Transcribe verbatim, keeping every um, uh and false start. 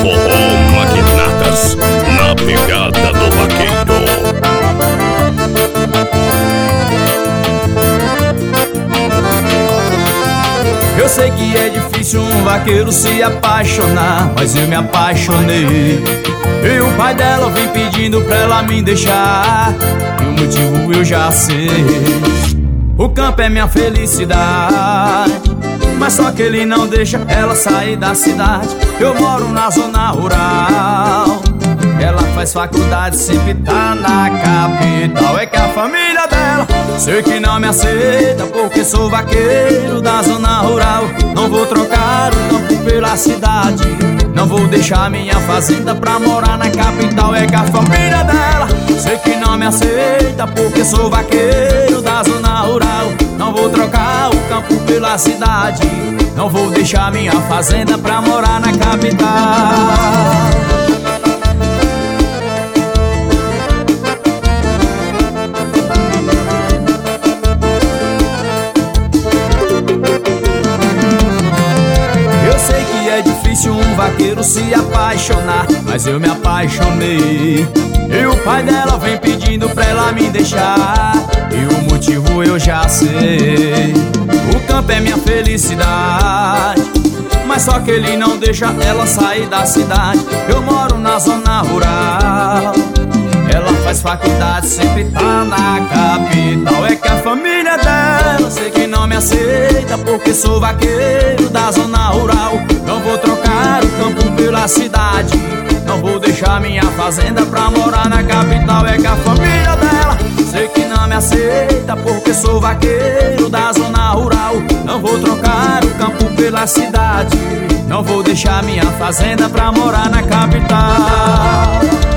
Forró Magnatas, na pegada do vaqueiro. Eu sei que é difícil um vaqueiro se apaixonar, mas eu me apaixonei. E o pai dela vem pedindo pra ela me deixar, e o motivo eu já sei. O campo é minha felicidade, mas só que ele não deixa ela sair da cidade. Eu moro na zona rural, ela faz faculdade, sempre tá na capital. É que a família dela sei que não me aceita, porque sou vaqueiro da zona rural. Não vou trocar o campo pela cidade, não vou deixar minha fazenda pra morar na capital. É que a família dela sei que não me aceita, porque sou vaqueiro da zona rural. Não vou trocar o campo pela cidade, não vou deixar minha fazenda pra morar na capital. Eu sei que é difícil um vaqueiro se apaixonar, mas eu me apaixonei. E o pai dela vem pedindo pra ela me deixar, e o motivo eu já sei. O campo é minha felicidade, mas só que ele não deixa ela sair da cidade. Eu moro na zona rural, ela faz faculdade, sempre tá na capital. É que a família dela sei que não me aceita, porque sou vaqueiro da zona rural. Não vou trocar o campo pela cidade, não vou deixar minha fazenda pra morar na capital. É que a família dela sei que não me aceita, porque sou vaqueiro da zona rural. Não vou trocar o campo pela cidade, não vou deixar minha fazenda pra morar na capital.